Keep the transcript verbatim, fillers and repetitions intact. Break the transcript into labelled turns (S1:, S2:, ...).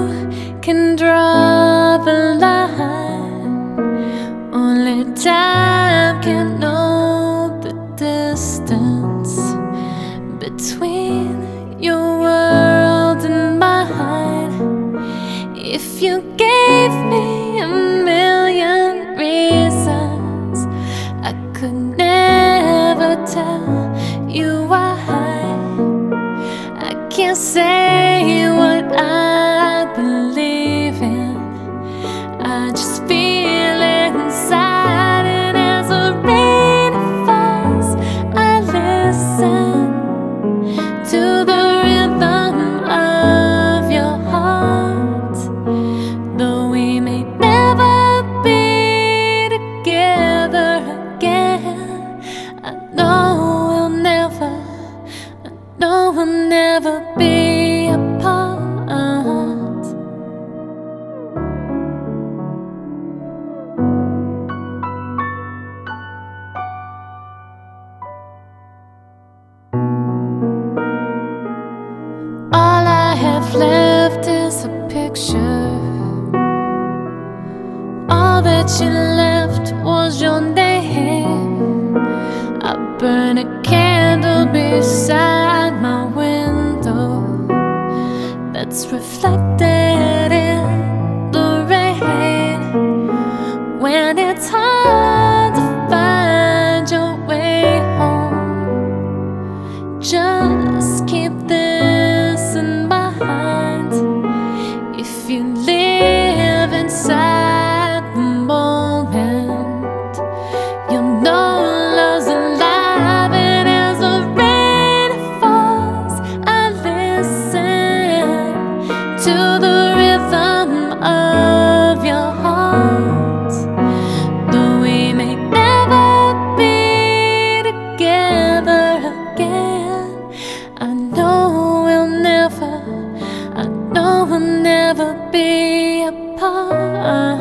S1: can draw the line. Only time can know the distance between your world and mine. If you gave me a million reasons, I could never tell you why. I can't say what I believe in, I just feel it inside. And as the rain falls, I listen to the rhythm of your heart. Though we may never be together again, I know we'll never, I know we'll never be apart. All I have left is a picture. All that you left was your name. I burn a candle beside my window that's reflected in the rain. When it's hard to find your way home, just keep this in mind. If you live inside the moment, you'll know love's alive. And as the rain falls, I listen to the rhythm of your heart. Though we may never be together again, I know we'll never, I know we'll never be apart.